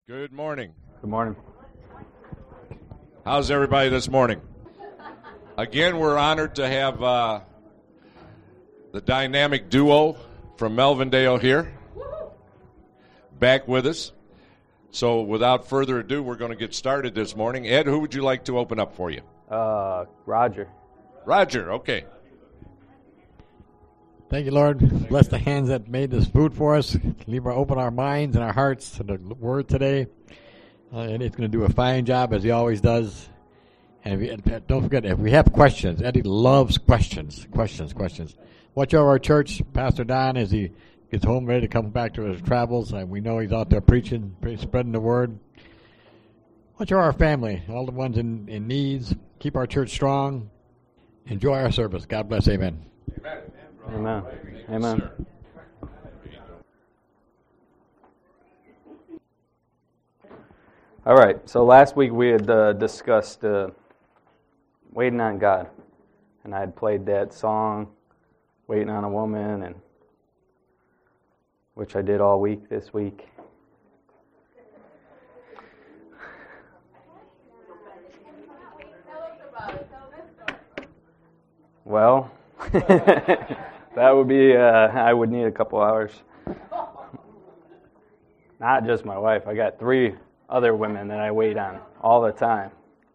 Good morning. Good morning. How's everybody this morning? Again, we're honored to have the dynamic duo from Melvindale here back with us. So without further ado, we're going to get started this morning. Ed, who would you like to open up for you? Roger. Roger, okay. Thank you, Lord. Bless the hands that made this food for us. Open our minds and our hearts to the word today. And it's going to do a fine job, as he always does. And don't forget, if we have questions, Eddie loves questions. Watch over our church, Pastor Don, as he gets home ready to come back to his travels. And we know he's out there preaching, spreading the word. Watch over our family, all the ones in needs. Keep our church strong. Enjoy our service. God bless. Amen. Amen. Amen. All right. So last week we had discussed waiting on God, and I had played that song, "Waiting on a Woman," and which I did all week this week. Well, that would be, I would need a couple hours. Not just my wife. I got 3 other women that I wait on all the time.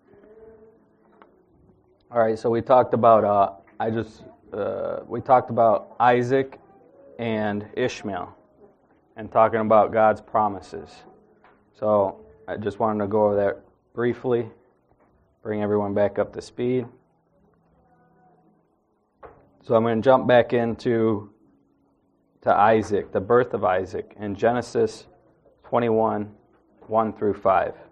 All right, so we talked about, we talked about Isaac and Ishmael and talking about God's promises. So I just wanted to go over that briefly, bring everyone back up to speed. So I'm going to jump back into Isaac, the birth of Isaac, in Genesis 21, 1 through 5. It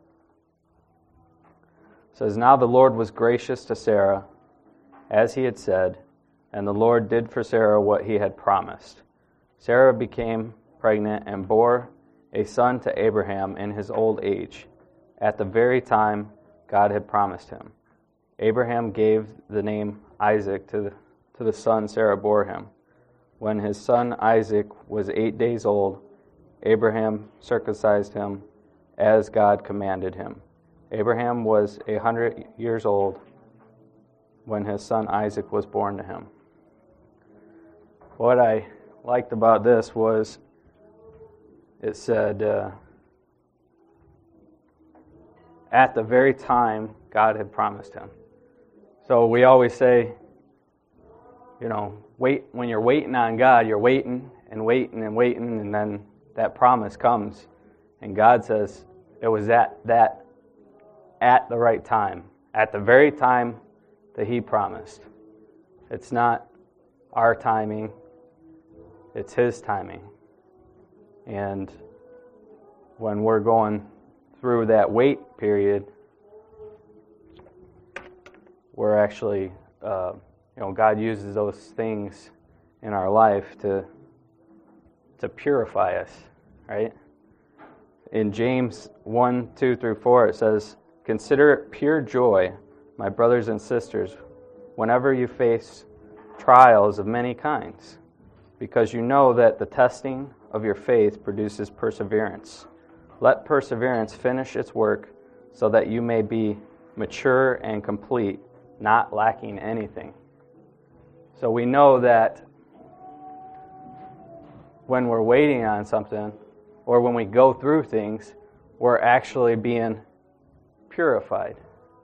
says, "Now the Lord was gracious to Sarah, as he had said, and the Lord did for Sarah what he had promised. Sarah became pregnant and bore a son to Abraham in his old age, at the very time God had promised him. Abraham gave the name Isaac to the son Sarah bore him. When his son Isaac was 8 days old, Abraham circumcised him as God commanded him. Abraham was 100 years old when his son Isaac was born to him." What I liked about this was it said, at the very time God had promised him. So we always say, wait. When you're waiting on God, you're waiting and waiting and waiting, and then that promise comes. And God says it was at the right time, at the very time that he promised. It's not our timing, it's his timing. And when we're going through that wait period, we're actually God uses those things in our life to purify us, right? In James 1, 2 through 4, it says, "Consider it pure joy, my brothers and sisters, whenever you face trials of many kinds, because you know that the testing of your faith produces perseverance. Let perseverance finish its work, so that you may be mature and complete, not lacking anything." So we know that when we're waiting on something, or when we go through things, we're actually being purified.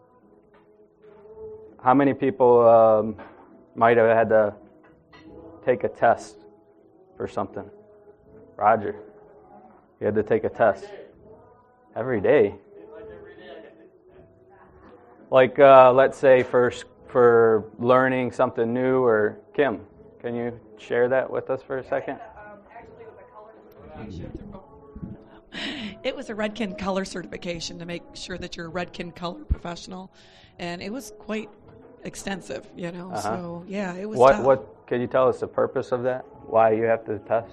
How many people might have had to take a test for something? Roger, you had to take a test. Every day? Like, let's say for learning something new, or Kim, can you share that with us for a second? Actually, it was a color certification. It was a Redken color certification to make sure that you're a Redken color professional, and it was quite extensive, So yeah, it was. What can you tell us the purpose of that? Why you have to test?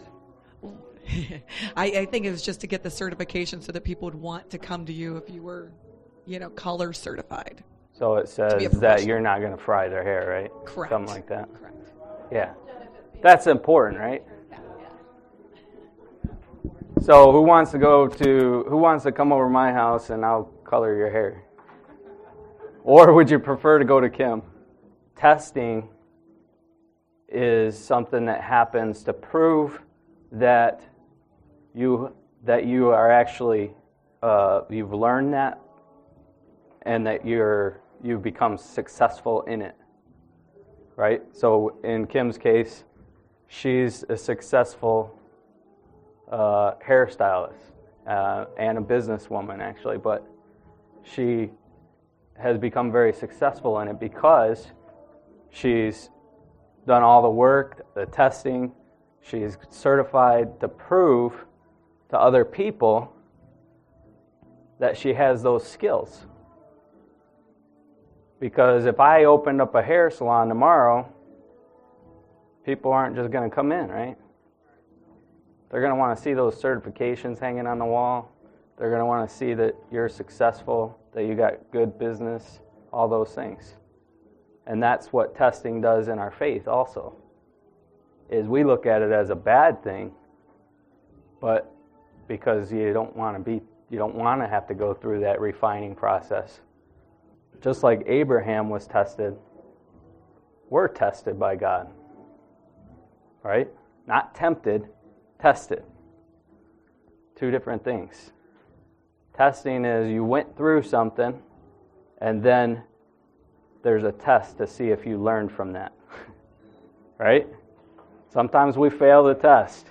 I think it was just to get the certification so that people would want to come to you if you were, color certified. So it says that you're not going to fry their hair, right? Correct. Something like that. Correct. Yeah. That's important, right? So who wants to come over to my house and I'll color your hair? Or would you prefer to go to Kim? Testing is something that happens to prove that you are actually you've learned that, and that you've become successful in it. Right? So in Kim's case, she's a successful hairstylist and a businesswoman, actually, but she has become very successful in it because she's done all the work, the testing. She's certified to prove to other people that she has those skills. Because if I opened up a hair salon tomorrow, people aren't just going to come in, right? They're going to want to see those certifications hanging on the wall. They're going to want to see that you're successful, that you got good business, all those things. And that's what testing does in our faith also, is we look at it as a bad thing, but because you don't want to have to go through that refining process. Just like Abraham was tested, we're tested by God. Right? Not tempted, tested. Two different things. Testing is you went through something, and then there's a test to see if you learned from that. Right? Sometimes we fail the test.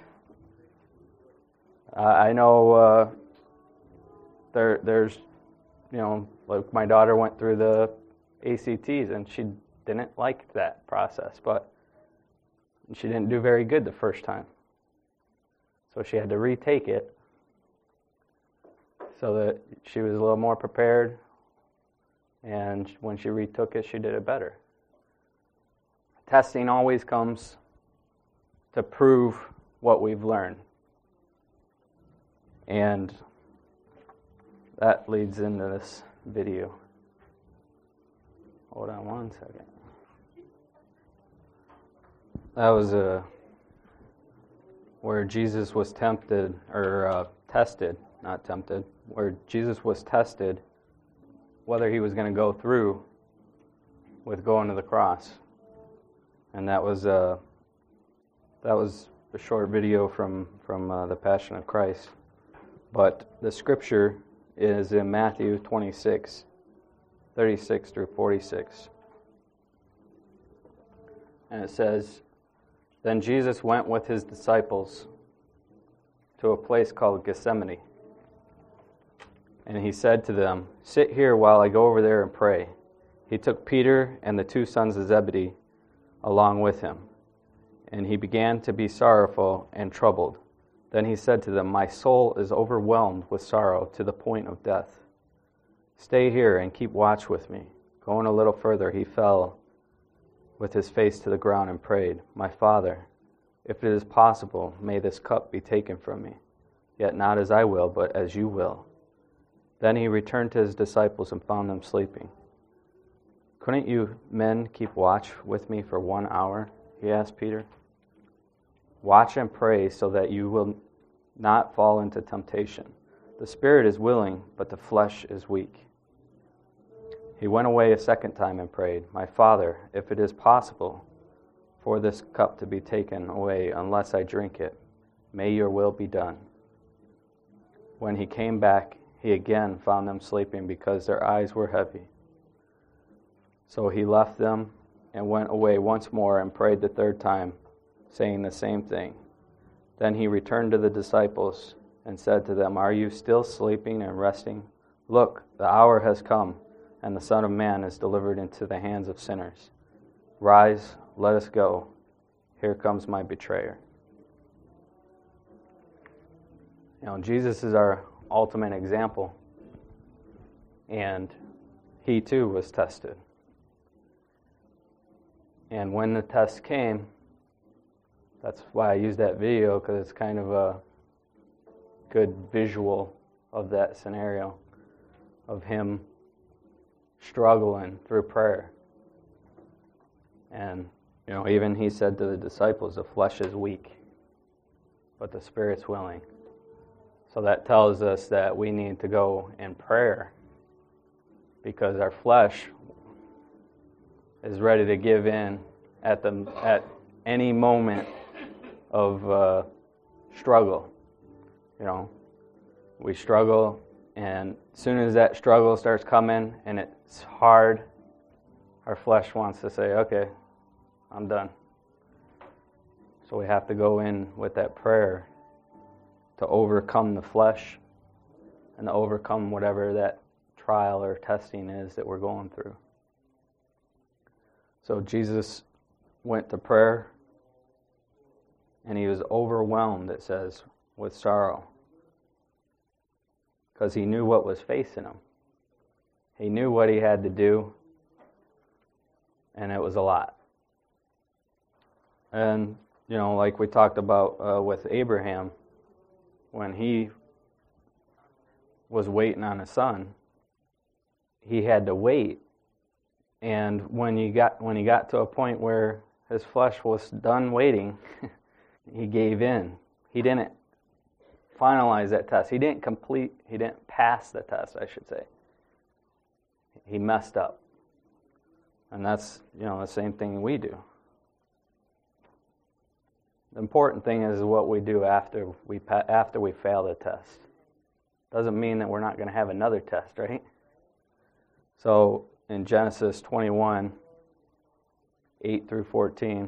I know there's, like my daughter went through the ACTs, and she didn't like that process, but she didn't do very good the first time. So she had to retake it so that she was a little more prepared, and when she retook it, she did it better. Testing always comes to prove what we've learned. And that leads into this video. Hold on one second. That was where Jesus was tempted, or tested, not tempted, where Jesus was tested whether he was going to go through with going to the cross. And that was a short video from the Passion of Christ. But the scripture is in Matthew 26, 36 through 46. And it says, "Then Jesus went with his disciples to a place called Gethsemane. And he said to them, 'Sit here while I go over there and pray.' He took Peter and the two sons of Zebedee along with him. And he began to be sorrowful and troubled. Then he said to them, 'My soul is overwhelmed with sorrow to the point of death. Stay here and keep watch with me.' Going a little further, he fell with his face to the ground and prayed, 'My Father, if it is possible, may this cup be taken from me. Yet not as I will, but as you will.' Then he returned to his disciples and found them sleeping. 'Couldn't you men keep watch with me for 1 hour?' he asked Peter. 'Watch and pray so that you will not fall into temptation. The spirit is willing, but the flesh is weak.' He went away a second time and prayed, 'My Father, if it is possible for this cup to be taken away unless I drink it, may your will be done.' When he came back, he again found them sleeping because their eyes were heavy. So he left them and went away once more and prayed the third time, saying the same thing. Then he returned to the disciples and said to them, 'Are you still sleeping and resting? Look, the hour has come, and the Son of Man is delivered into the hands of sinners. Rise, let us go. Here comes my betrayer.'" Jesus is our ultimate example, and he too was tested. And when the test came, that's why I used that video, because it's kind of a good visual of that scenario, of him struggling through prayer. And, even he said to the disciples, "The flesh is weak, but the spirit's willing." So that tells us that we need to go in prayer, because our flesh is ready to give in at any moment of struggle. We struggle, and as soon as that struggle starts coming and it's hard, our flesh wants to say, okay, I'm done. So we have to go in with that prayer to overcome the flesh and to overcome whatever that trial or testing is that we're going through. So Jesus went to prayer, and he was overwhelmed, it says, with sorrow, because he knew what was facing him. He knew what he had to do, and it was a lot. And, like we talked about with Abraham, when he was waiting on a son, he had to wait. And when he got to a point where his flesh was done waiting, he gave in. He didn't finalize that test. He didn't pass the test, I should say. He messed up. And that's, the same thing we do. The important thing is what we do after we fail the test. Doesn't mean that we're not going to have another test, right? So in Genesis 21, 8 through 14,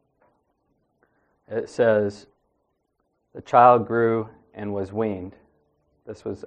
it says, the child grew and was weaned. This was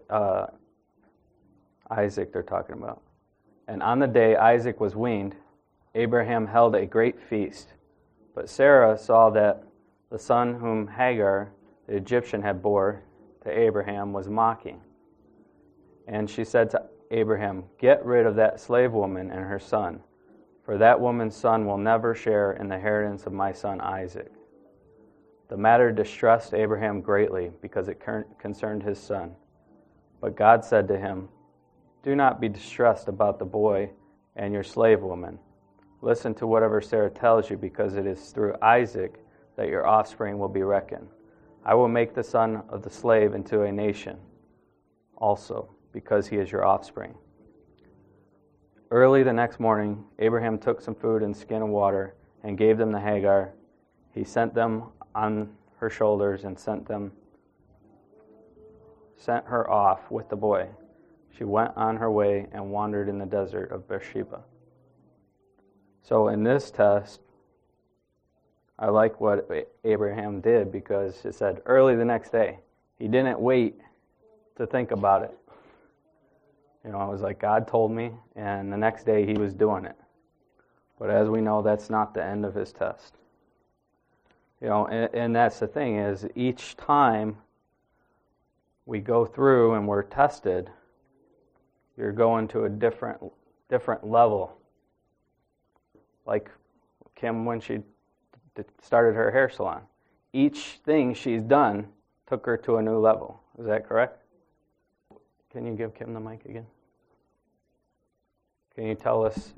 Isaac they're talking about. And on the day Isaac was weaned, Abraham held a great feast. But Sarah saw that the son whom Hagar, the Egyptian, had bore to Abraham was mocking. And she said to Abraham, get rid of that slave woman and her son, for that woman's son will never share in the inheritance of my son Isaac. The matter distressed Abraham greatly, because it concerned his son. But God said to him, do not be distressed about the boy and your slave woman. Listen to whatever Sarah tells you, because it is through Isaac that your offspring will be reckoned. I will make the son of the slave into a nation also, because he is your offspring. Early the next morning, Abraham took some food and skin of water and gave them to Hagar. He sent them on her shoulders and sent her off with the boy. She went on her way and wandered in the desert of Beersheba. So in this test, I like what Abraham did, because it said early the next day. He didn't wait to think about it. It was like God told me, and the next day he was doing it. But as we know, that's not the end of his test. And that's the thing, is each time we go through and we're tested, you're going to a different level. Like Kim, when she started her hair salon, each thing she's done took her to a new level. Is that correct? Can you give Kim the mic again? Can you tell us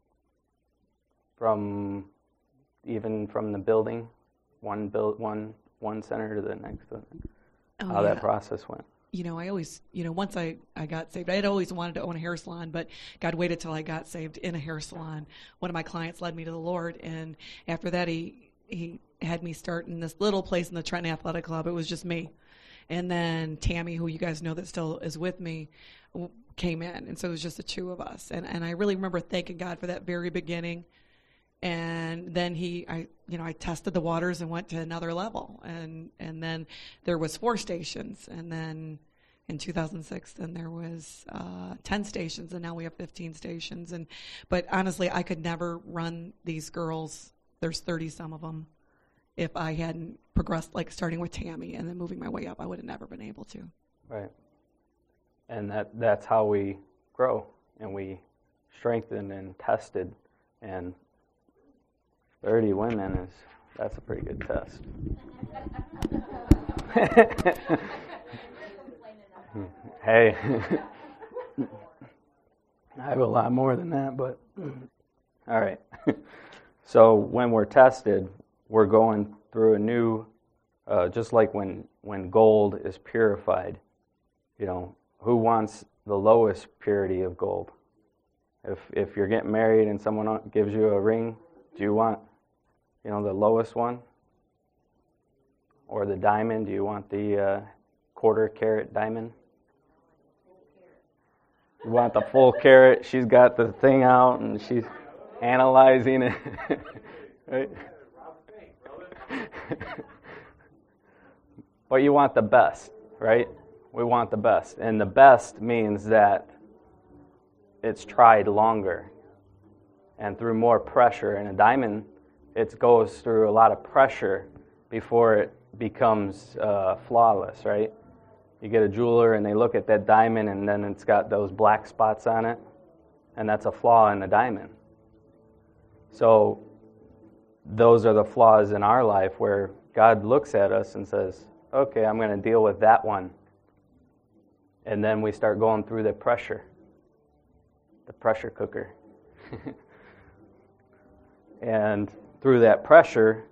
from the building, one center to the next one, how that process went? I always, once I got saved, I had always wanted to own a hair salon, but God waited till I got saved in a hair salon. One of my clients led me to the Lord, and after that he had me start in this little place in the Trenton Athletic Club. It was just me. And then Tammy, who you guys know that still is with me, came in. And so it was just the two of us. And I really remember thanking God for that very beginning. And then I tested the waters and went to another level. And then there was 4 stations. And then in 2006, then there was 10 stations. And now we have 15 stations. But honestly, I could never run these girls. There's 30 some of them. If I hadn't progressed, like starting with Tammy and then moving my way up, I would have never been able to. Right. And that's how we grow, and we strengthen and tested, and 30 women that's a pretty good test. Hey, I have a lot more than that, but all right. So when we're tested, we're going through a new, just like when gold is purified, Who wants the lowest purity of gold? If you're getting married and someone gives you a ring, do you want, the lowest one? Or the diamond? Do you want the quarter carat diamond? You want the full carat? She's got the thing out and she's analyzing it. Right? But you want the best, right? We want the best. And the best means that it's tried longer and through more pressure. And a diamond, it goes through a lot of pressure before it becomes flawless, right? You get a jeweler and they look at that diamond and then it's got those black spots on it, and that's a flaw in the diamond. So those are the flaws in our life where God looks at us and says, okay, I'm going to deal with that one. And then we start going through the pressure cooker. And through that pressure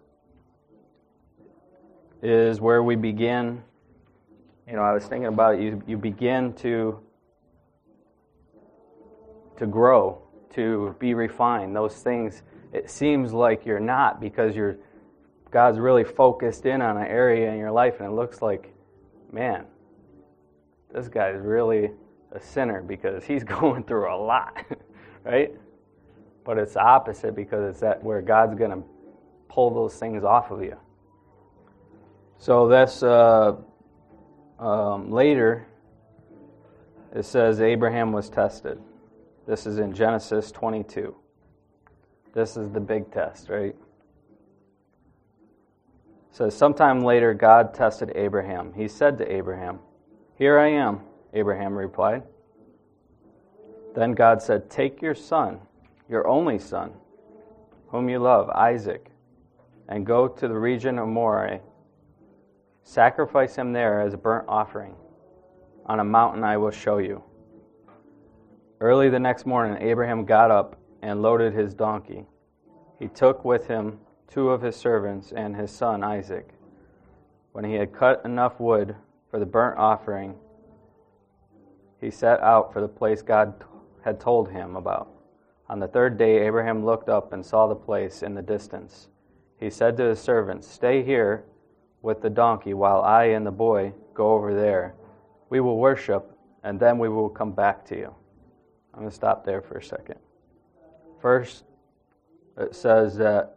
is where we begin. I was thinking about you begin to grow, to be refined. Those things, it seems like you're not, because God's really focused in on an area in your life, and it looks like, man, this guy's really a sinner because he's going through a lot, right? But it's the opposite, because it's that where God's going to pull those things off of you. So that's later, it says Abraham was tested. This is in Genesis 22. This is the big test, right? It says, sometime later God tested Abraham. He said to Abraham, "Here I am," Abraham replied. Then God said, "Take your son, your only son, whom you love, Isaac, and go to the region of Moriah. Sacrifice him there as a burnt offering on a mountain I will show you." Early the next morning, Abraham got up and loaded his donkey. He took with him 2 of his servants and his son Isaac. When he had cut enough wood for the burnt offering, he set out for the place God had told him about. On the 3rd day, Abraham looked up and saw the place in the distance. He said to his servants, "Stay here with the donkey while I and the boy go over there. We will worship, and then we will come back to you." I'm going to stop there for a second. First, it says that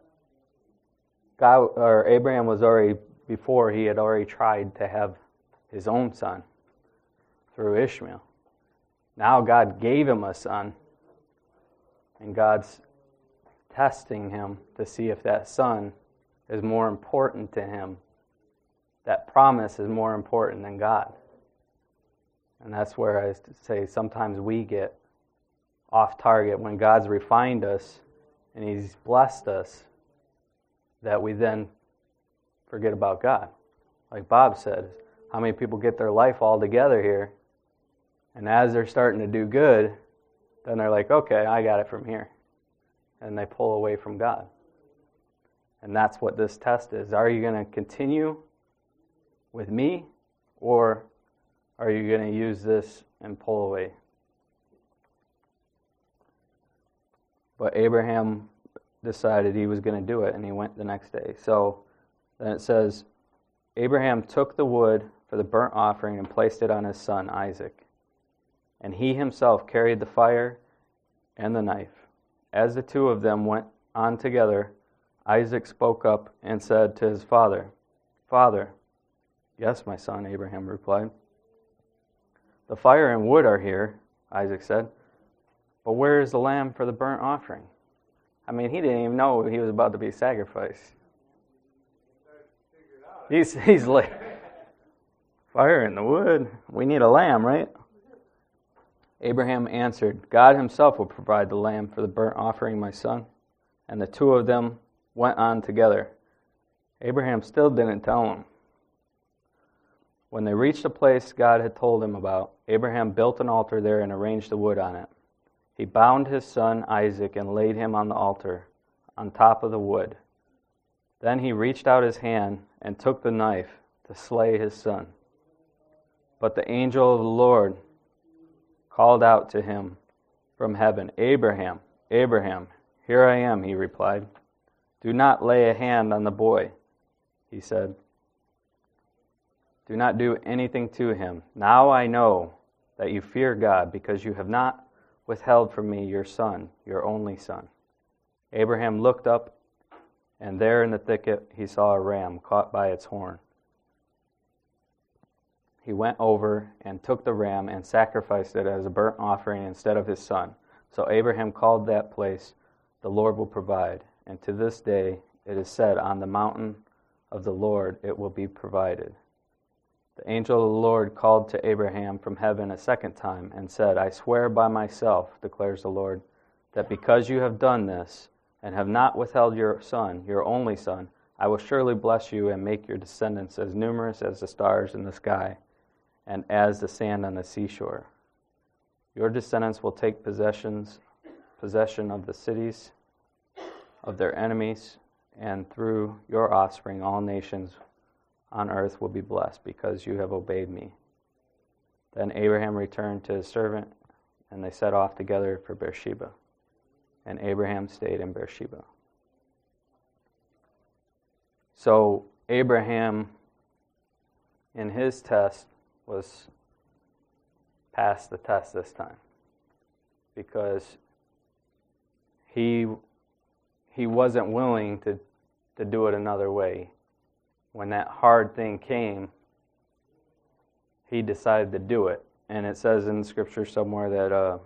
Abraham was already, before he had already tried to have his own son through Ishmael. Now God gave him a son, and God's testing him to see if that son is more important to him. That promise is more important than God. And that's where I say sometimes we get off target when God's refined us and He's blessed us, that we then forget about God. Like Bob said, how many people get their life all together here, and as they're starting to do good, then they're like, okay, I got it from here. And they pull away from God. And that's what this test is. Are you going to continue with me, or are you going to use this and pull away? But Abraham decided he was going to do it, and he went the next day. So then it says, Abraham took the wood for the burnt offering and placed it on his son Isaac. And he himself carried the fire and the knife. As the 2 of them went on together, Isaac spoke up and said to his father, "Father." "Yes, my son," Abraham replied. "The fire and wood are here," Isaac said, "but where is the lamb for the burnt offering?" I mean, he didn't even know he was about to be sacrificed. He's like, fire and the wood, we need a lamb, right? Abraham answered, "God himself will provide the lamb for the burnt offering, my son." And the 2 of them went on together. Abraham still didn't tell him. When they reached the place God had told him about, Abraham built an altar there and arranged the wood on it. He bound his son Isaac and laid him on the altar, on top of the wood. Then he reached out his hand and took the knife to slay his son. But the angel of the Lord called out to him from heaven, Abraham, Abraham. Here I am, he replied. Do not lay a hand on the boy, he said. Do not do anything to him. Now I know that you fear God, because you have not withheld from me your son, your only son. Abraham looked up, and there in the thicket he saw a ram caught by its horn. He went over and took the ram and sacrificed it as a burnt offering instead of his son. So Abraham called that place, The Lord Will Provide. And to this day it is said, On the mountain of the Lord it will be provided. The angel of the Lord called to Abraham from heaven a second time and said, I swear by myself, declares the Lord, that because you have done this and have not withheld your son, your only son, I will surely bless you and make your descendants as numerous as the stars in the sky and as the sand on the seashore. Your descendants will take possession of the cities of their enemies, and through your offspring all nations on earth will be blessed, because you have obeyed me. Then Abraham returned to his servant, and they set off together for Beersheba. And Abraham stayed in Beersheba. So Abraham, in his test, was passed the test this time, because he wasn't willing to do it another way. When that hard thing came, he decided to do it. And it says in Scripture somewhere that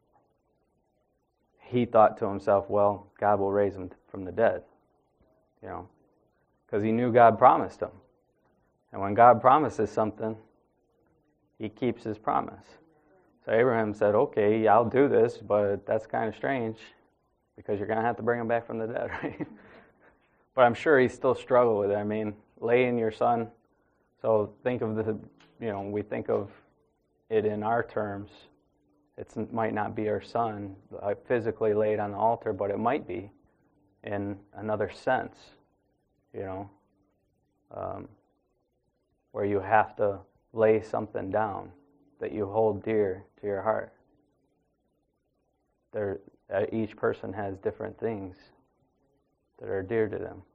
he thought to himself, well, God will raise him from the dead. Because he knew God promised him. And when God promises something, he keeps his promise. So Abraham said, okay, I'll do this, but that's kind of strange, because you're going to have to bring him back from the dead, right? But I'm sure he still struggled with it. I mean, laying your son. So think of we think of it in our terms. It might not be our son physically laid on the altar, but it might be in another sense, where you have to lay something down that you hold dear to your heart. Each person has different things that are dear to them.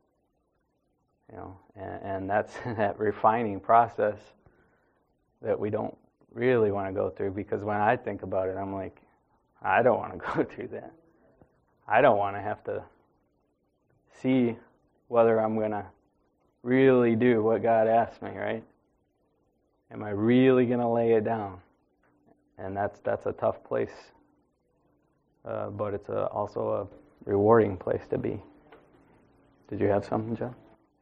And that's that refining process that we don't really want to go through, because when I think about it, I'm like, I don't want to go through that. I don't want to have to see whether I'm going to really do what God asked me, right? Am I really going to lay it down? And that's a tough place, but it's also a rewarding place to be. Did you have something, John?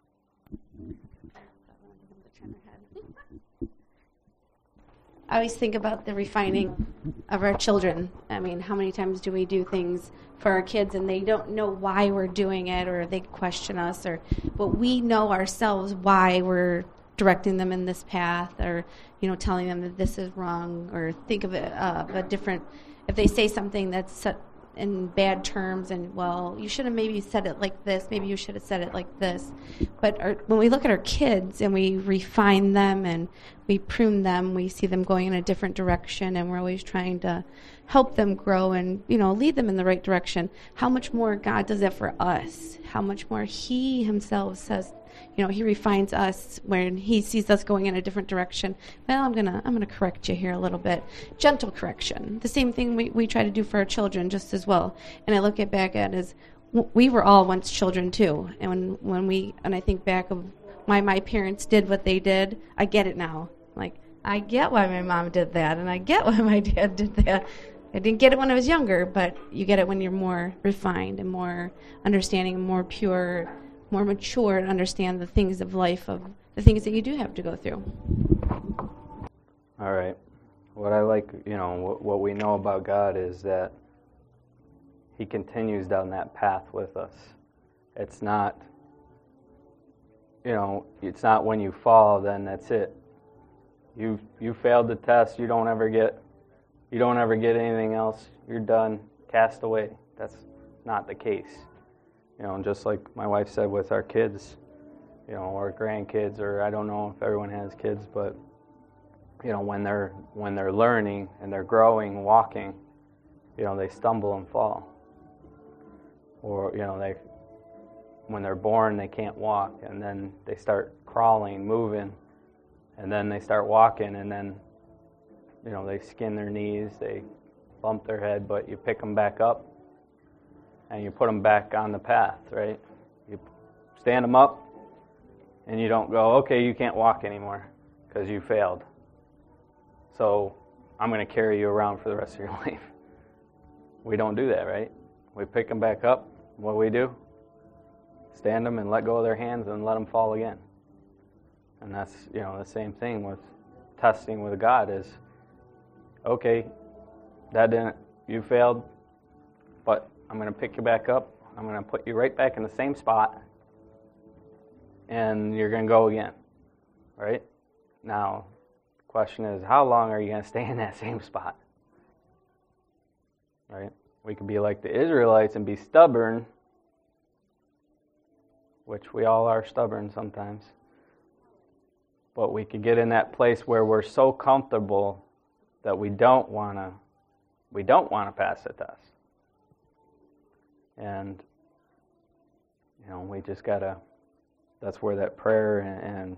I always think about the refining of our children. I mean, how many times do we do things for our kids and they don't know why we're doing it, or they question us, but we know ourselves why we're directing them in this path, or telling them that this is wrong, or think of it a different. If they say something that's set in bad terms, and well, you should have maybe said it like this, maybe you should have said it like this. But when we look at our kids and we refine them and we prune them, we see them going in a different direction, and we're always trying to help them grow and lead them in the right direction. How much more God does that for us? How much more He Himself says, He refines us when He sees us going in a different direction. Well, I'm gonna correct you here a little bit. Gentle correction. The same thing we try to do for our children just as well. And I look back at it as we were all once children too. And when I think back of why my parents did what they did, I get it now. Like, I get why my mom did that, and I get why my dad did that. I didn't get it when I was younger, but you get it when you're more refined and more understanding and more pure, more mature, and understand the things of life, of the things that you do have to go through. All right. What I like, what we know about God is that He continues down that path with us. It's not, it's not when you fall, then that's it. You failed the test. You don't ever get anything else. You're done. Cast away. That's not the case. And just like my wife said with our kids, or grandkids, or I don't know if everyone has kids, but when they're learning and they're growing, walking, they stumble and fall. Or, when they're born, they can't walk, and then they start crawling, moving, and then they start walking, and then, they skin their knees, they bump their head, but you pick them back up, and you put them back on the path, right? You stand them up, and you don't go, okay, you can't walk anymore because you failed. So I'm going to carry you around for the rest of your life. We don't do that, right? We pick them back up. What do we do? Stand them and let go of their hands and let them fall again. And that's, the same thing with testing with God is, okay, you failed, but I'm going to pick you back up. I'm going to put you right back in the same spot, and you're going to go again, right? Now, the question is, how long are you going to stay in that same spot? Right? We could be like the Israelites and be stubborn, which we all are stubborn sometimes. But we could get in that place where we're so comfortable that we don't want to pass the test. And we just gotta. That's where that prayer and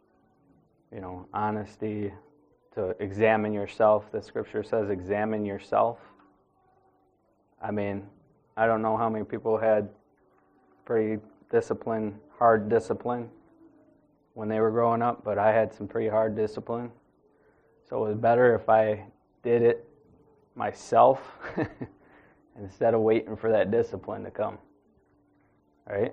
honesty to examine yourself. The scripture says, examine yourself. I mean, I don't know how many people had pretty hard discipline when they were growing up, but I had some pretty hard discipline. So it was better if I did it myself instead of waiting for that discipline to come. Right?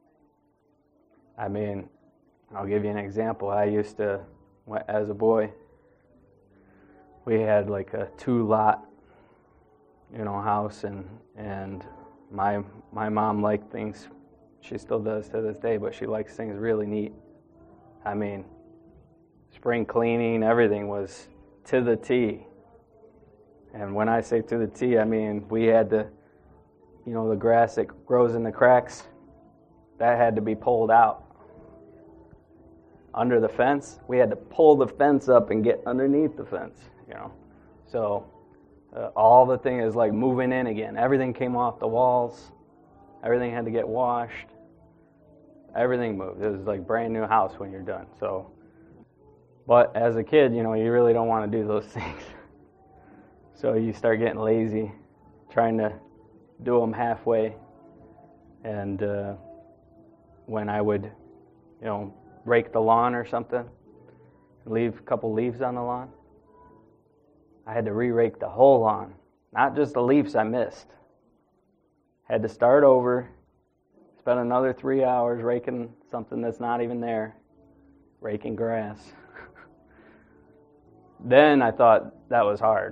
I mean, I'll give you an example. I used to, as a boy, we had like a 2-lot, house, and my mom liked things. She still does to this day, but she likes things really neat. I mean, spring cleaning, everything was to the T. And when I say to the T, I mean we had to, the grass that grows in the cracks, that had to be pulled out. Under the fence, we had to pull the fence up and get underneath the fence, So all the thing is like moving in again. Everything came off the walls. Everything had to get washed. Everything moved. It was like brand new house when you're done. So, but as a kid, you really don't want to do those things. So you start getting lazy, trying to do them halfway. And when I would, rake the lawn or something, leave a couple leaves on the lawn, I had to re-rake the whole lawn, not just the leaves I missed. Had to start over, spend another 3 hours raking something that's not even there, raking grass. Then I thought that was hard.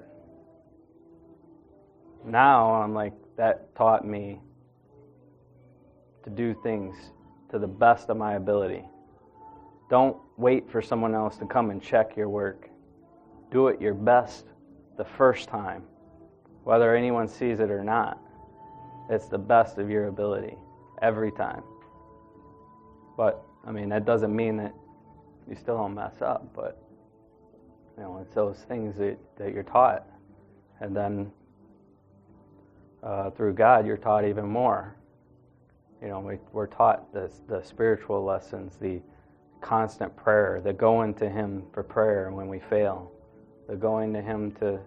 Now I'm like, that taught me to do things to the best of my ability. Don't wait for someone else to come and check your work. Do it your best the first time, whether anyone sees it or not. It's the best of your ability every time. But, that doesn't mean that you still don't mess up, but, it's those things that you're taught. And then through God, you're taught even more. We're taught the spiritual lessons, the constant prayer, the going to Him for prayer when we fail, the going to Him to,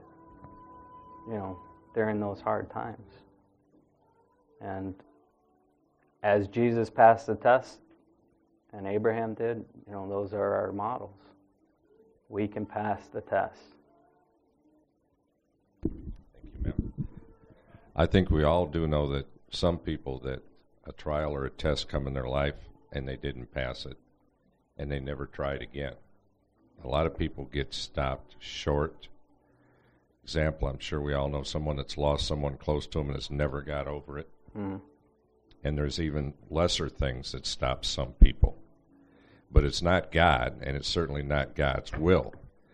during those hard times. And as Jesus passed the test, and Abraham did, those are our models. We can pass the test. Thank you, ma'am. I think we all do know that some people that a trial or a test come in their life and they didn't pass it, and they never tried again. A lot of people get stopped short. Example, I'm sure we all know someone that's lost someone close to them and has never got over it. Mm. And there's even lesser things that stop some people. But it's not God, and it's certainly not God's will.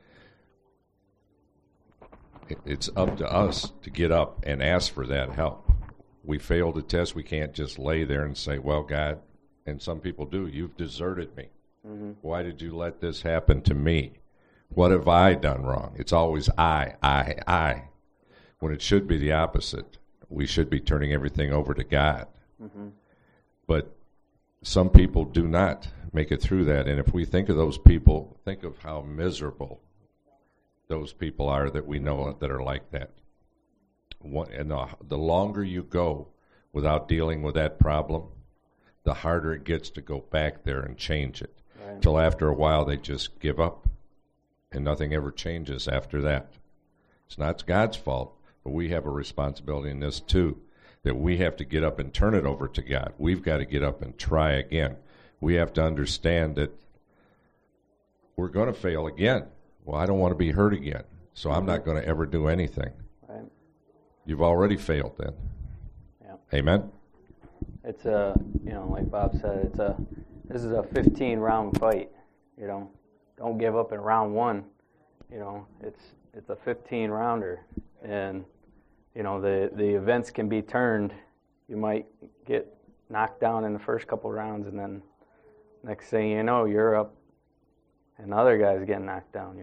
It's up to us to get up and ask for that help. We failed a test. We can't just lay there and say, well, God, and some people do, you've deserted me. Mm-hmm. Why did you let this happen to me? What have I done wrong? It's always I, when it should be the opposite. We should be turning everything over to God. Mm-hmm. But some people do not make it through that. And if we think of those people, think of how miserable those people are that we know that are like that. And the longer you go without dealing with that problem, the harder it gets to go back there and change it. Right. Till after a while they just give up, and nothing ever changes after that. It's not God's fault, but we have a responsibility in this too, that we have to get up and turn it over to God. We've got to get up and try again. We have to understand that we're going to fail again. Well, I don't want to be hurt again, so I'm not going to ever do anything. Right. You've already failed then. Yeah. Amen? It's like Bob said, this is a 15-round fight, Don't give up in round one. It's a 15-rounder, and the events can be turned. You might get knocked down in the first couple rounds, and then next thing you know, you're up, and the other guy's getting knocked down.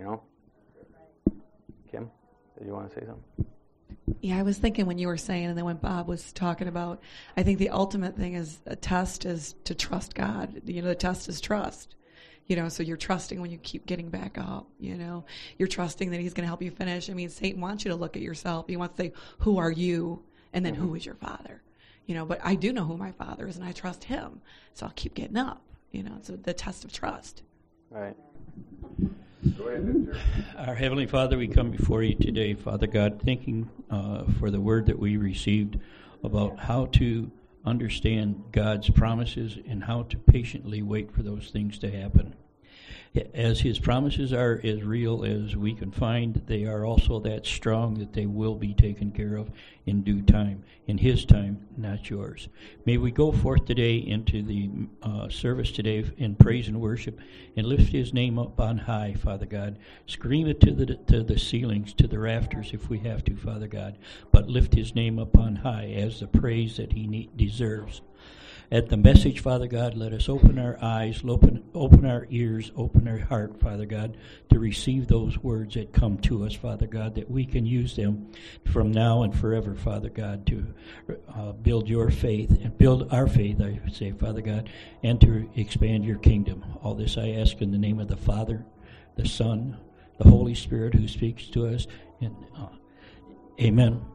Kim, did you want to say something? Yeah, I was thinking when you were saying, and then when Bob was talking about, I think the ultimate thing is a test is to trust God. The test is trust. So you're trusting when you keep getting back up, You're trusting that he's going to help you finish. I mean, Satan wants you to look at yourself. He wants to say, who are you? And then who is your father? But I do know who my father is, and I trust him. So I'll keep getting up, So the test of trust. Right. Go ahead, Our Heavenly Father, we come before you today, Father God, thanking for the word that we received about how to understand God's promises and how to patiently wait for those things to happen. As his promises are as real as we can find, they are also that strong that they will be taken care of in due time, in his time, not yours. May we go forth today into the service today in praise and worship and lift his name up on high, Father God. Scream it to the ceilings, to the rafters if we have to, Father God, but lift his name up on high as the praise that he deserves. At the message, Father God, let us open our eyes, open our ears, open our heart, Father God, to receive those words that come to us, Father God, that we can use them from now and forever, Father God, to build your faith and build our faith, I would say, Father God, and to expand your kingdom. All this I ask in the name of the Father, the Son, the Holy Spirit who speaks to us. And, amen.